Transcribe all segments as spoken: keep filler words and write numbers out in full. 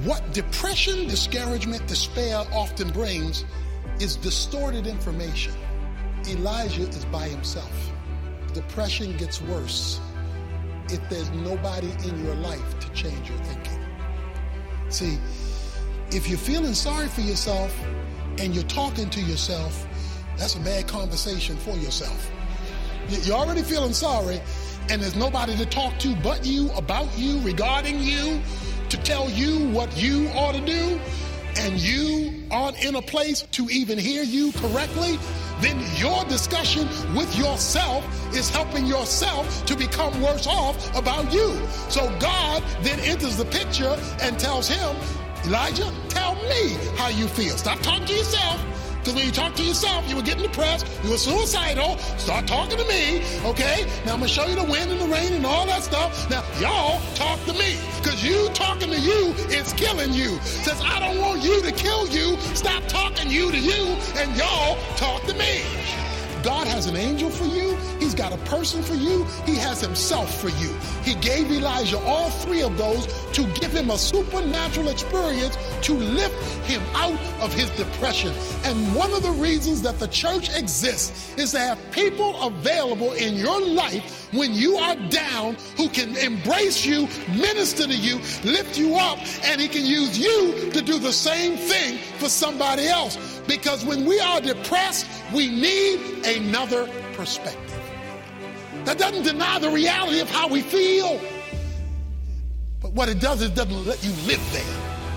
What depression, discouragement, despair often brings is distorted information. Elijah is by himself. Depression gets worse if there's nobody in your life to change your thinking. See, if you're feeling sorry for yourself and you're talking to yourself, that's a bad conversation for yourself. You're already feeling sorry and there's nobody to talk to but you, about you, regarding you, to tell you what you ought to do, and you aren't in a place to even hear you correctly, then your discussion with yourself is helping yourself to become worse off about you. So God then enters the picture and tells him, Elijah, tell me how you feel. Stop talking to yourself. Because when you talk to yourself, you were getting depressed, you were suicidal. Start talking to me, okay? Now I'm going to show you the wind and the rain and all that stuff. Now, y'all talk to me. Because you talking to you is killing you. Says, I don't want you to kill you. Stop talking you to you, and y'all talk to me. God has an angel for you. He's got a person for you. He has himself for you. He gave Elijah all three of those to give him a supernatural experience to lift him out of his depression. And one of the reasons that the church exists is to have people available in your life when you are down who can embrace you, minister to you, lift you up, and he can use you to do the same thing for somebody else. Because when we are depressed, we need another perspective. That doesn't deny the reality of how we feel. But what it does is it doesn't let you live there.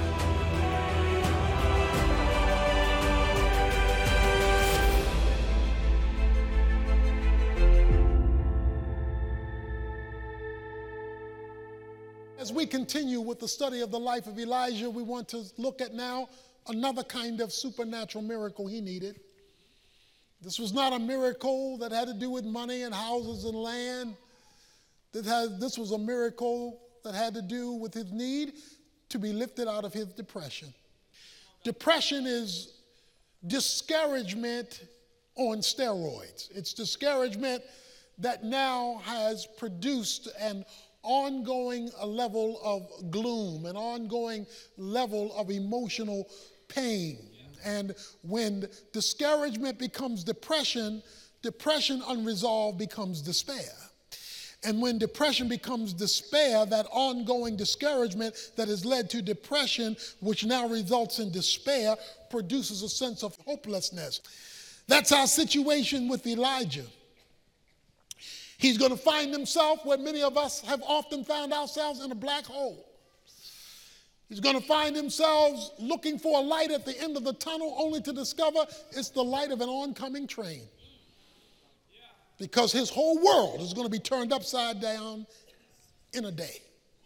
As we continue with the study of the life of Elijah, we want to look at now another kind of supernatural miracle he needed. This was not a miracle that had to do with money and houses and land. This, had, this was a miracle that had to do with his need to be lifted out of his depression. Depression is discouragement on steroids. It's discouragement that now has produced an ongoing level of gloom, an ongoing level of emotional pain. And when discouragement becomes depression, depression unresolved becomes despair. And when depression becomes despair, that ongoing discouragement that has led to depression, which now results in despair, produces a sense of hopelessness. That's our situation with Elijah. He's going to find himself where many of us have often found ourselves, in a black hole. He's going to find himself looking for a light at the end of the tunnel, only to discover it's the light of an oncoming train. Because his whole world is going to be turned upside down in a day.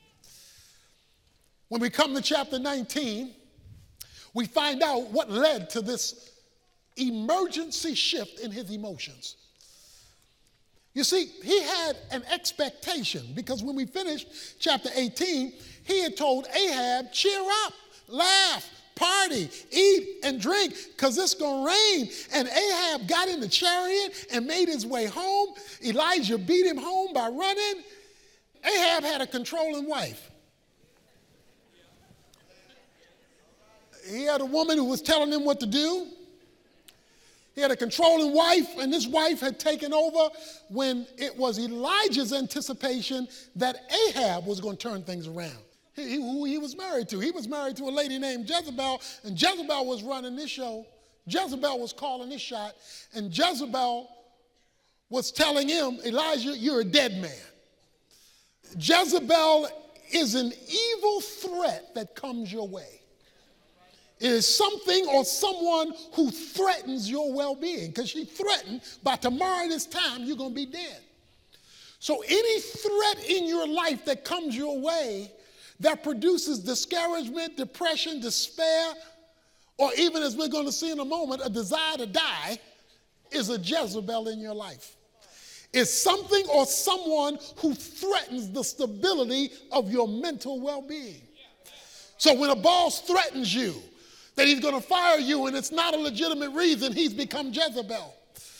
When we come to chapter nineteen, we find out what led to this emergency shift in his emotions. You see, he had an expectation, because when we finished chapter eighteen, he had told Ahab, cheer up, laugh, party, eat, and drink, because it's going to rain. And Ahab got in the chariot and made his way home. Elijah beat him home by running. Ahab had a controlling wife. He had a woman who was telling him what to do. He had a controlling wife, and this wife had taken over when it was Elijah's anticipation that Ahab was going to turn things around. He, who he was married to. He was married to a lady named Jezebel, and Jezebel was running this show. Jezebel was calling this shot, and Jezebel was telling him, Elijah, you're a dead man. Jezebel is an evil threat that comes your way. It is something or someone who threatens your well-being, because she threatened by tomorrow this time you're going to be dead. So any threat in your life that comes your way that produces discouragement, depression, despair, or even, as we're going to see in a moment, a desire to die, is a Jezebel in your life. It's something or someone who threatens the stability of your mental well-being. So when a boss threatens you that he's going to fire you and it's not a legitimate reason, he's become Jezebel.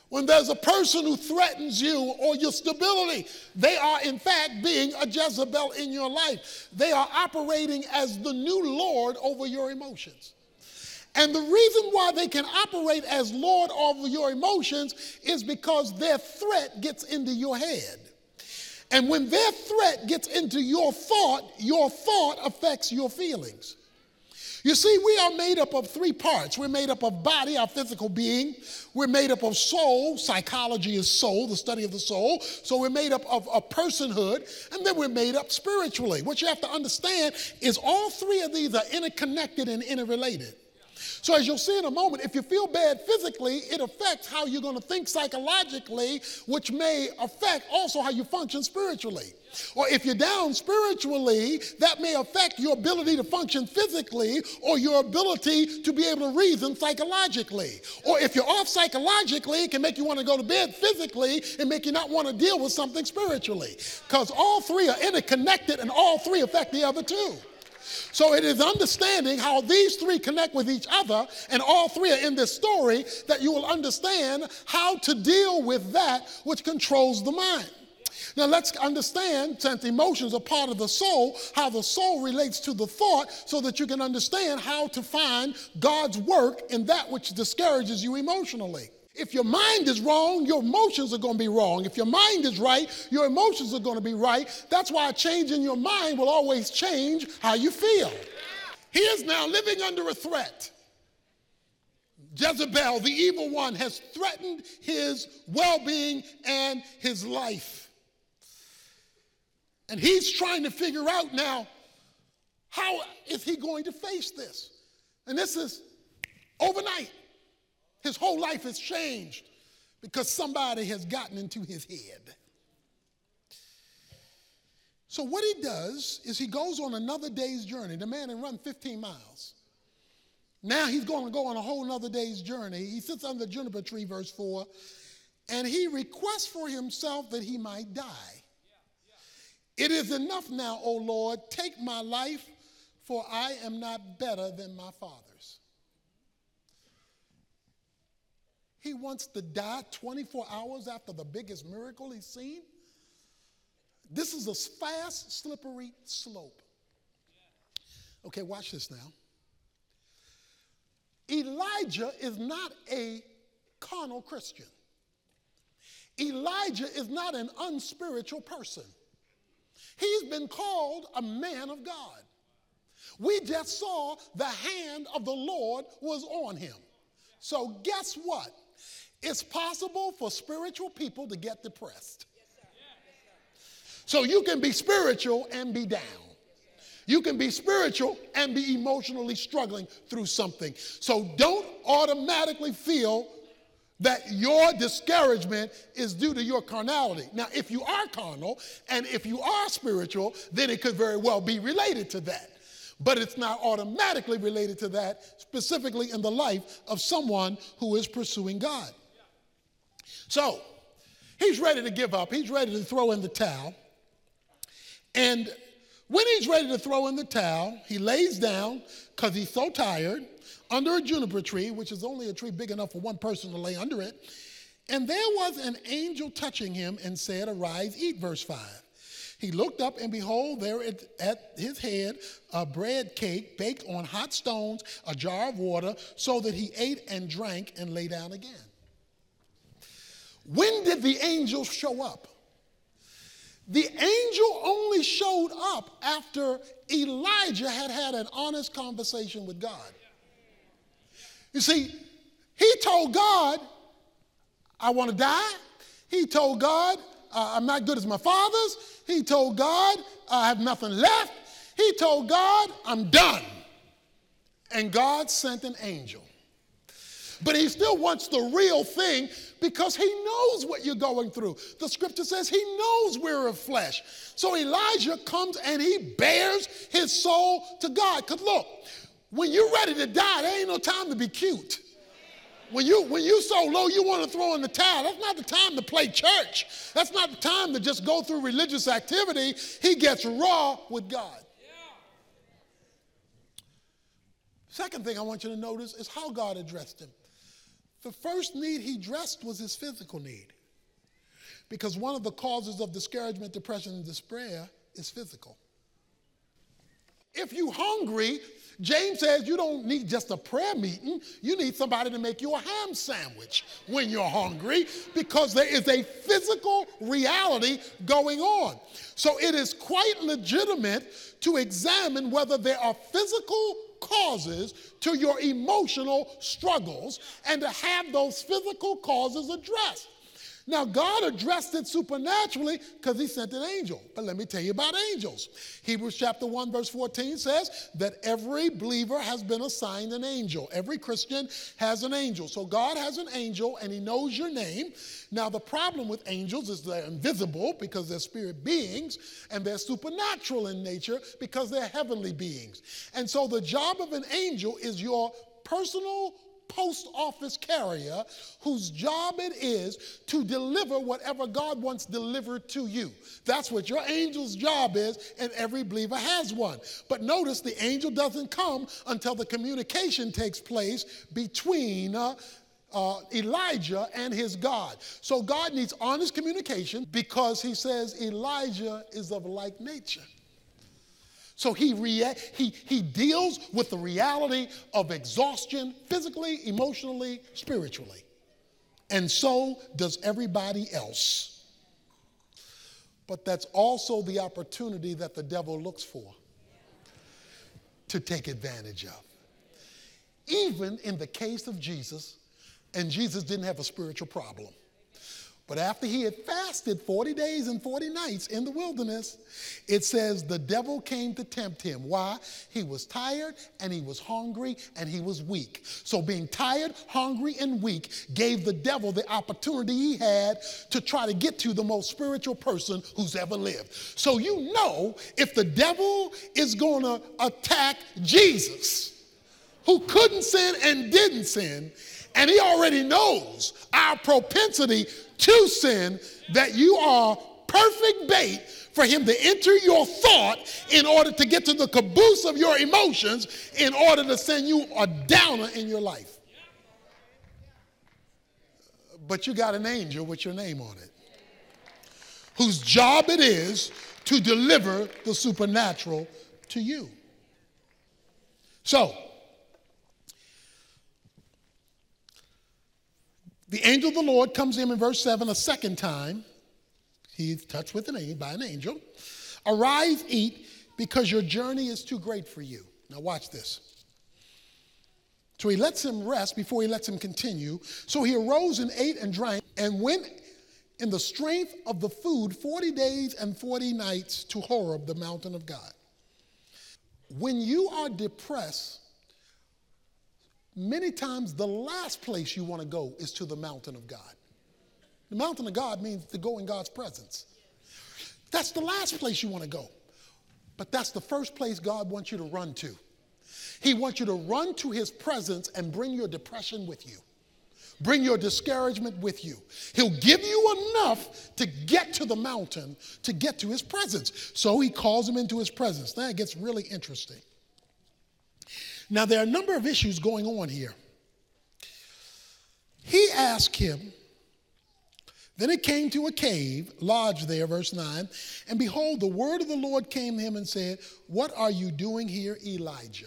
When there's a person who threatens you or your stability, they are in fact being a Jezebel in your life. They are operating as the new Lord over your emotions. And the reason why they can operate as Lord over your emotions is because their threat gets into your head. And when their threat gets into your thought, your thought affects your feelings. You see, we are made up of three parts. We're made up of body, our physical being. We're made up of soul. Psychology is soul, the study of the soul. So we're made up of a personhood, and then we're made up spiritually. What you have to understand is all three of these are interconnected and interrelated. So as you'll see in a moment, if you feel bad physically, it affects how you're going to think psychologically, which may affect also how you function spiritually. Or if you're down spiritually, that may affect your ability to function physically or your ability to be able to reason psychologically. Or if you're off psychologically, it can make you want to go to bed physically and make you not want to deal with something spiritually. Because all three are interconnected and all three affect the other two. So it is understanding how these three connect with each other, and all three are in this story, that you will understand how to deal with that which controls the mind. Now let's understand, since emotions are part of the soul, how the soul relates to the thought, so that you can understand how to find God's work in that which discourages you emotionally. If your mind is wrong, your emotions are going to be wrong. If your mind is right, your emotions are going to be right. That's why a change in your mind will always change how you feel. He is now living under a threat. Jezebel, the evil one, has threatened his well-being and his life. And he's trying to figure out now, how is he going to face this? And this is overnight. His whole life has changed because somebody has gotten into his head. So what he does is he goes on another day's journey. The man had run fifteen miles. Now he's going to go on a whole nother day's journey. He sits under the juniper tree, verse four, and he requests for himself that he might die. It is enough now, O Lord, take my life, for I am not better than my father's. He wants to die twenty-four hours after the biggest miracle he's seen. This is a fast, slippery slope. Okay, watch this now. Elijah is not a carnal Christian. Elijah is not an unspiritual person. He's been called a man of God. We just saw the hand of the Lord was on him. So guess what? It's possible for spiritual people to get depressed. So you can be spiritual and be down. You can be spiritual and be emotionally struggling through something. So don't automatically feel that your discouragement is due to your carnality. Now, if you are carnal and if you are spiritual, then it could very well be related to that. But it's not automatically related to that, specifically in the life of someone who is pursuing God. So, he's ready to give up. He's ready to throw in the towel. And when he's ready to throw in the towel, he lays down because he's so tired under a juniper tree, which is only a tree big enough for one person to lay under it. And there was an angel touching him and said, "Arise, eat," verse five. He looked up, and behold, there at, at his head a bread cake baked on hot stones, a jar of water, so that he ate and drank and lay down again. When did the angel show up? The angel only showed up after Elijah had had an honest conversation with God. You see, he told God, "I want to die." He told God, uh, "I'm not good as my fathers." He told God, "I have nothing left." He told God, "I'm done." And God sent an angel. But he still wants the real thing because he knows what you're going through. The scripture says he knows we're of flesh. So Elijah comes and he bears his soul to God. Because look, when you're ready to die, there ain't no time to be cute. When you when you so low you want to throw in the towel, that's not the time to play church. That's not the time to just go through religious activity. He gets raw with God. Second thing I want you to notice is how God addressed him. The first need he addressed was his physical need. Because one of the causes of discouragement, depression, and despair is physical. If you're hungry, James says you don't need just a prayer meeting. You need somebody to make you a ham sandwich when you're hungry, because there is a physical reality going on. So it is quite legitimate to examine whether there are physical causes to your emotional struggles and to have those physical causes addressed. Now, God addressed it supernaturally because he sent an angel. But let me tell you about angels. Hebrews chapter one, verse fourteen says that every believer has been assigned an angel. Every Christian has an angel. So God has an angel and he knows your name. Now, the problem with angels is they're invisible because they're spirit beings, and they're supernatural in nature because they're heavenly beings. And so the job of an angel is your personal post office carrier whose job it is to deliver whatever God wants delivered to you. That's what your angel's job is, and every believer has one. But notice the angel doesn't come until the communication takes place between uh, uh, Elijah and his God. So God needs honest communication because he says Elijah is of like nature. So he, rea- he, he deals with the reality of exhaustion physically, emotionally, spiritually. And so does everybody else. But that's also the opportunity that the devil looks for to take advantage of. Even in the case of Jesus, and Jesus didn't have a spiritual problem. But after he had fasted forty days and forty nights in the wilderness, it says the devil came to tempt him. Why? He was tired and he was hungry and he was weak. So being tired, hungry, and weak gave the devil the opportunity he had to try to get to the most spiritual person who's ever lived. So you know, if the devil is going to attack Jesus, who couldn't sin and didn't sin, and he already knows our propensity to sin, that you are perfect bait for him to enter your thought in order to get to the caboose of your emotions in order to send you a downer in your life. But you got an angel with your name on it, whose job it is to deliver the supernatural to you. So, the angel of the Lord comes in in verse seven a second time. He's touched with an angel, by an angel. Arise, eat, because your journey is too great for you. Now watch this. So he lets him rest before he lets him continue. So he arose and ate and drank and went in the strength of the food forty days and forty nights to Horeb, the mountain of God. When you are depressed, many times the last place you want to go is to the mountain of God. The mountain of God means to go in God's presence. That's the last place you want to go. But that's the first place God wants you to run to. He wants you to run to his presence and bring your depression with you. Bring your discouragement with you. He'll give you enough to get to the mountain, to get to his presence. So he calls him into his presence. Now it gets really interesting. Now, there are a number of issues going on here. He asked him, then it came to a cave, lodged there, verse nine, and behold, the word of the Lord came to him and said, what are you doing here, Elijah?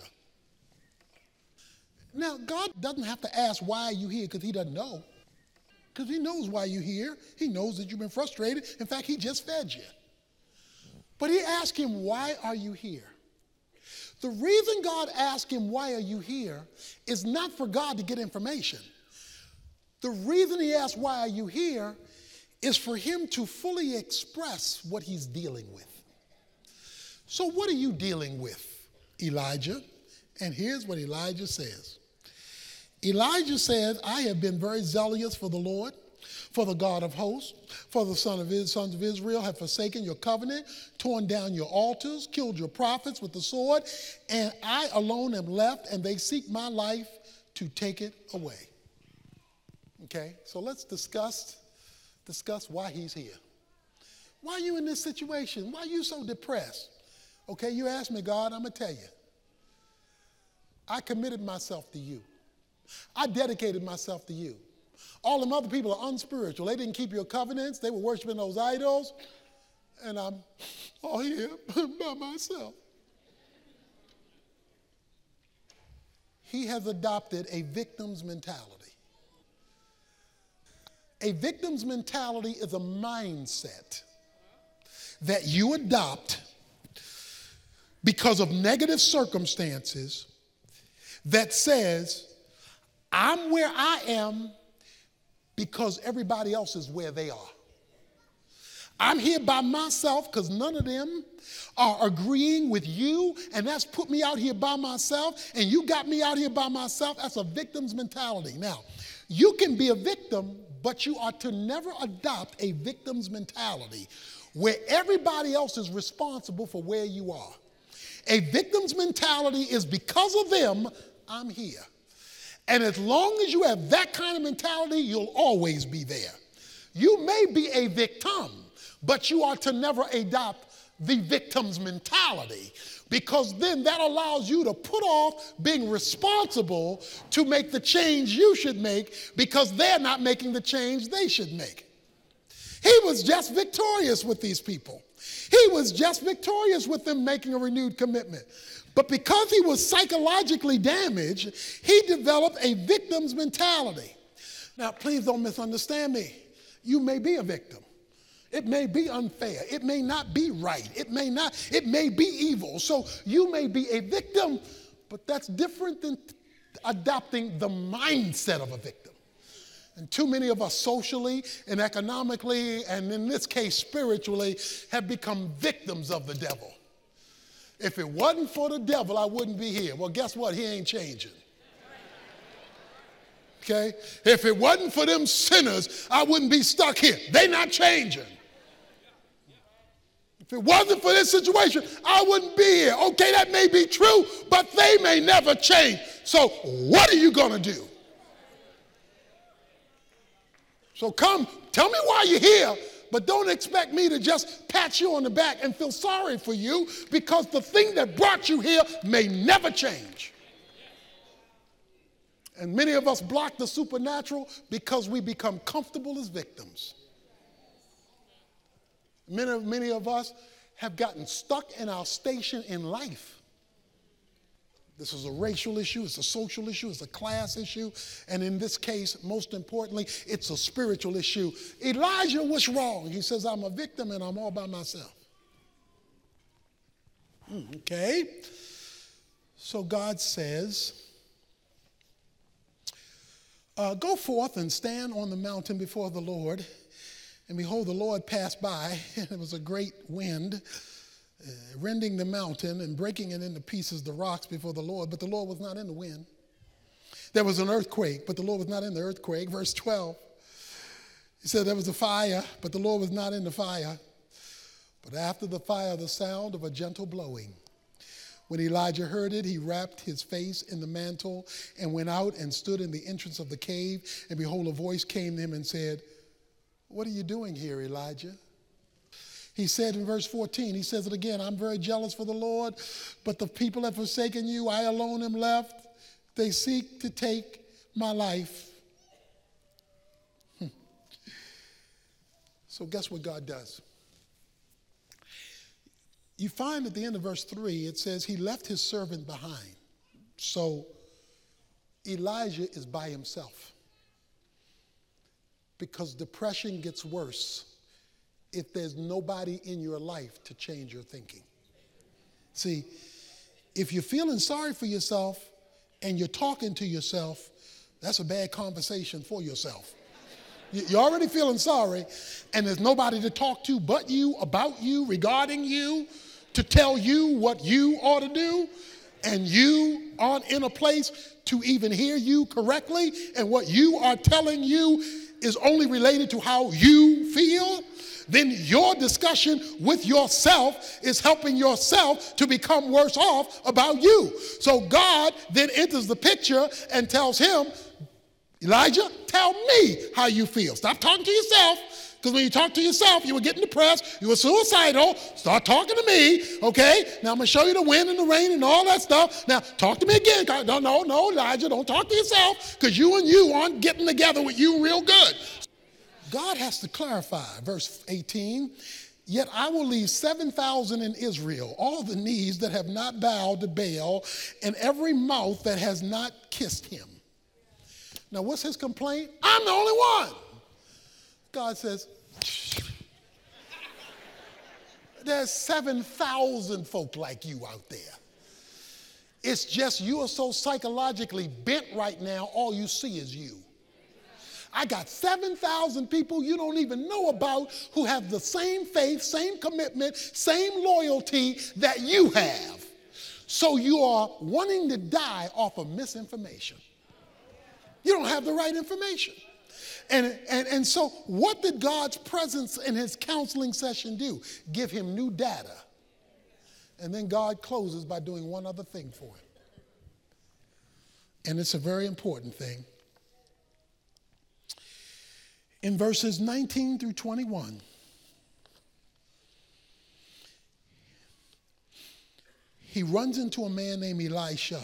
Now, God doesn't have to ask, why are you here, because he doesn't know. Because he knows why you're here. He knows that you've been frustrated. In fact, he just fed you. But he asked him, why are you here? The reason God asked him, why are you here, is not for God to get information. The reason he asked, why are you here, is for him to fully express what he's dealing with. So what are you dealing with, Elijah? And here's what Elijah says. Elijah says, I have been very zealous for the Lord, for the God of hosts, for the son of his, sons of Israel have forsaken your covenant, torn down your altars, killed your prophets with the sword, and I alone am left, and they seek my life to take it away. Okay, so let's discuss, discuss why he's here. Why are you in this situation? Why are you so depressed? Okay, you ask me, God, I'm going to tell you. I committed myself to you. I dedicated myself to you. All them other people are unspiritual. They didn't keep your covenants. They were worshiping those idols. And I'm all here by myself. He has adopted a victim's mentality. A victim's mentality is a mindset that you adopt because of negative circumstances that says, I'm where I am because everybody else is where they are. I'm here by myself because none of them are agreeing with you, and that's put me out here by myself, and you got me out here by myself. That's a victim's mentality. Now, you can be a victim, but you are to never adopt a victim's mentality where everybody else is responsible for where you are. A victim's mentality is because of them, I'm here. And as long as you have that kind of mentality, you'll always be there. You may be a victim, but you are to never adopt the victim's mentality, because then that allows you to put off being responsible to make the change you should make because they're not making the change they should make. He was just victorious with these people. He was just victorious with them making a renewed commitment. But because he was psychologically damaged, he developed a victim's mentality. Now, please don't misunderstand me. You may be a victim. It may be unfair. It may not be right. It may not, it may be evil. So you may be a victim, but that's different than adopting the mindset of a victim. And too many of us socially and economically, and in this case spiritually, have become victims of the devil. If it wasn't for the devil, I wouldn't be here. Well, guess what? He ain't changing. Okay? If it wasn't for them sinners, I wouldn't be stuck here. They not changing. If it wasn't for this situation, I wouldn't be here. Okay, that may be true, but they may never change. So what are you going to do? So come, tell me why you're here, but don't expect me to just pat you on the back and feel sorry for you, because the thing that brought you here may never change. And many of us block the supernatural because we become comfortable as victims. Many, many of us have gotten stuck in our station in life. This is a racial issue, it's a social issue, it's a class issue, and in this case, most importantly, it's a spiritual issue. Elijah, what's wrong? He says, I'm a victim and I'm all by myself. Okay. So God says, uh, go forth and stand on the mountain before the Lord. And behold, the Lord passed by, and it was a great wind, uh, rending the mountain and breaking it into pieces, the rocks before the Lord. But the Lord was not in the wind. There was an earthquake, but the Lord was not in the earthquake. Verse twelve, he said there was a fire, but the Lord was not in the fire. But after the fire, the sound of a gentle blowing. When Elijah heard it, he wrapped his face in the mantle and went out and stood in the entrance of the cave. And behold, a voice came to him and said, what are you doing here, Elijah? He said in verse fourteen, he says it again, I'm very jealous for the Lord, but the people have forsaken you. I alone am left. They seek to take my life. So guess what God does? You find at the end of verse three, it says he left his servant behind. So Elijah is by himself. Because depression gets worse if there's nobody in your life to change your thinking. See, if you're feeling sorry for yourself and you're talking to yourself, that's a bad conversation for yourself. You're already feeling sorry, and there's nobody to talk to but you, about you, regarding you, to tell you what you ought to do, and you aren't in a place to even hear you correctly, and what you are telling you is only related to how you feel, then your discussion with yourself is helping yourself to become worse off about you. So God then enters the picture and tells him, Elijah, tell me how you feel. Stop talking to yourself. Because when you talk to yourself, you were getting depressed, you were suicidal. Start talking to me, okay? Now I'm going to show you the wind and the rain and all that stuff. Now talk to me again. No, no, no, Elijah, don't talk to yourself, because you and you aren't getting together with you real good. God has to clarify, verse eighteen, yet I will leave seven thousand in Israel, all the knees that have not bowed to Baal, and every mouth that has not kissed him. Now, what's his complaint? I'm the only one. God says, there's seven thousand folk like you out there. It's just you are so psychologically bent right now, all you see is you. I got seven thousand people you don't even know about who have the same faith, same commitment, same loyalty that you have. So you are wanting to die off of misinformation. You don't have the right information. And, and, and so what did God's presence in his counseling session do? Give him new data. And then God closes by doing one other thing for him. And it's a very important thing. In verses nineteen through twenty-one, he runs into a man named Elisha.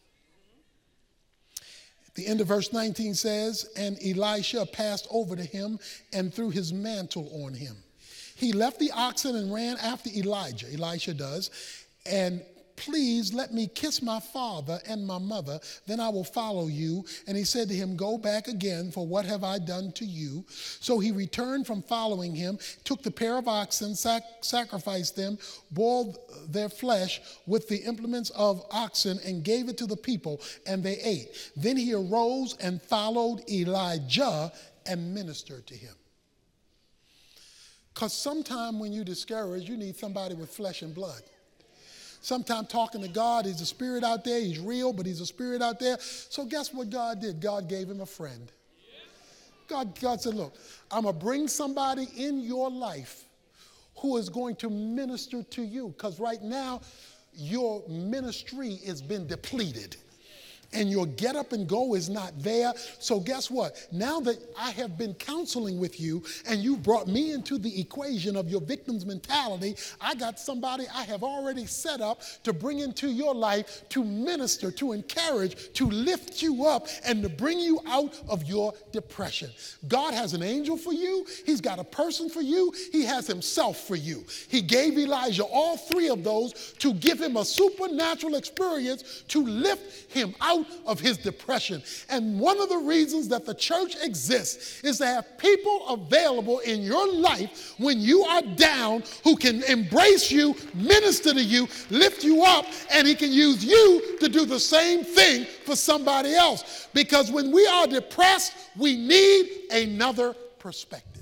The end of verse nineteen says, and Elisha passed over to him and threw his mantle on him. He left the oxen and ran after Elijah, Elisha does, and please let me kiss my father and my mother, then I will follow you. And he said to him, go back again, for what have I done to you? So he returned from following him, took the pair of oxen, sac- sacrificed them, boiled their flesh with the implements of oxen, and gave it to the people, and they ate. Then he arose and followed Elijah and ministered to him. Because sometime when you're discouraged, you need somebody with flesh and blood. Sometimes talking to God, he's a spirit out there, he's real, but he's a spirit out there. So guess what God did? God gave him a friend. God, God said, look, I'm going to bring somebody in your life who is going to minister to you. Because right now, your ministry has been depleted. And your get up and go is not there. So guess what? Now that I have been counseling with you and you brought me into the equation of your victim's mentality, I got somebody I have already set up to bring into your life to minister, to encourage, to lift you up, and to bring you out of your depression. God has an angel for you. He's got a person for you. He has himself for you. He gave Elijah all three of those to give him a supernatural experience to lift him out of his depression. And one of the reasons that the church exists is to have people available in your life when you are down who can embrace you, minister to you, lift you up, and he can use you to do the same thing for somebody else. Because when we are depressed, we need another perspective.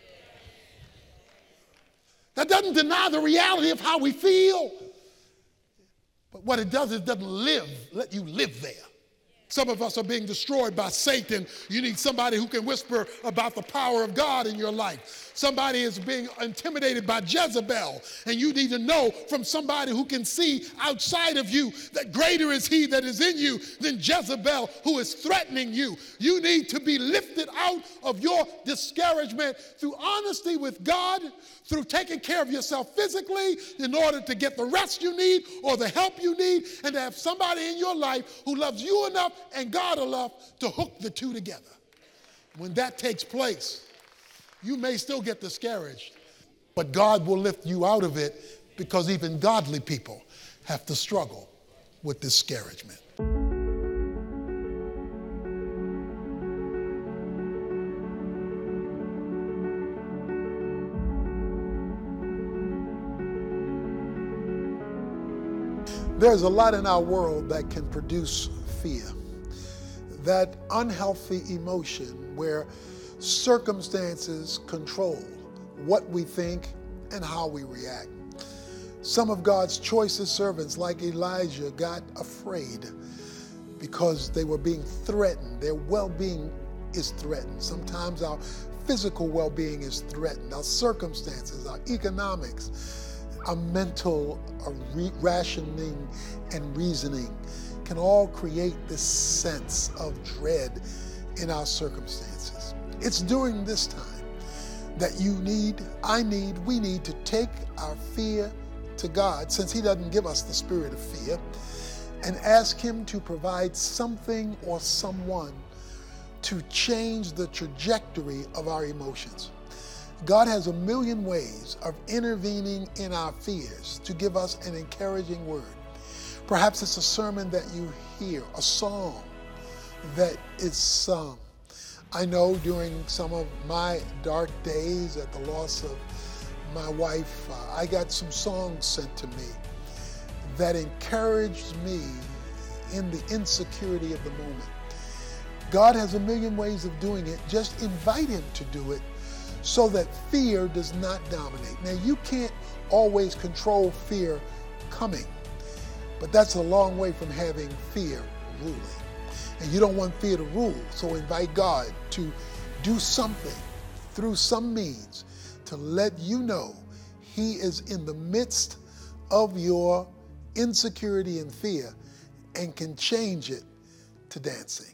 That doesn't deny the reality of how we feel. But what it does is it doesn't live, let you live there. Some of us are being destroyed by Satan. You need somebody who can whisper about the power of God in your life. Somebody is being intimidated by Jezebel, and you need to know from somebody who can see outside of you that greater is he that is in you than Jezebel who is threatening you. You need to be lifted out of your discouragement through honesty with God, through taking care of yourself physically in order to get the rest you need or the help you need, and to have somebody in your life who loves you enough and God enough to hook the two together. When that takes place, you may still get discouraged, but God will lift you out of it, because even godly people have to struggle with discouragement. There's a lot in our world that can produce fear, that unhealthy emotion where circumstances control what we think and how we react. Some of God's choicest servants, like Elijah, got afraid because they were being threatened. Their well-being is threatened. Sometimes our physical well-being is threatened. Our circumstances, our economics, our mental our re- rationing and reasoning can all create this sense of dread in our circumstances. It's during this time that you need, I need, we need to take our fear to God, since He doesn't give us the spirit of fear, and ask Him to provide something or someone to change the trajectory of our emotions. God has a million ways of intervening in our fears to give us an encouraging word. Perhaps it's a sermon that you hear, a song that is sung. I know during some of my dark days at the loss of my wife, uh, I got some songs sent to me that encouraged me in the insecurity of the moment. God has a million ways of doing it. Just invite Him to do it so that fear does not dominate. Now, you can't always control fear coming, but that's a long way from having fear ruling. And you don't want fear to rule, so invite God to do something through some means to let you know He is in the midst of your insecurity and fear and can change it to dancing.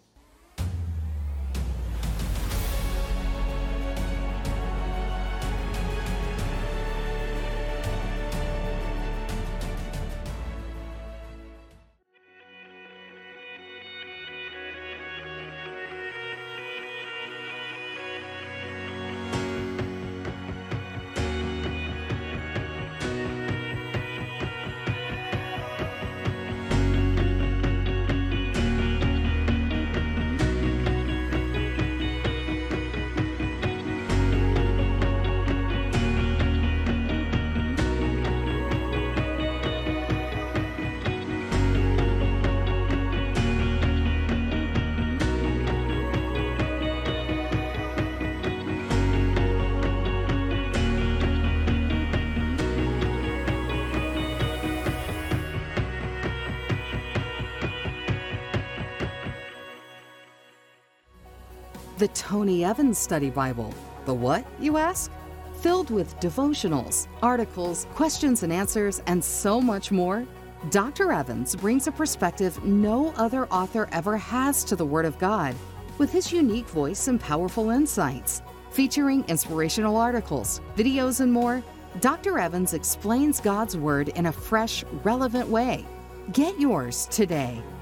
The Tony Evans Study Bible. The what, you ask? Filled with devotionals, articles, questions and answers, and so much more, Doctor Evans brings a perspective no other author ever has to the Word of God, with his unique voice and powerful insights. Featuring inspirational articles, videos, and more, Doctor Evans explains God's Word in a fresh, relevant way. Get yours today.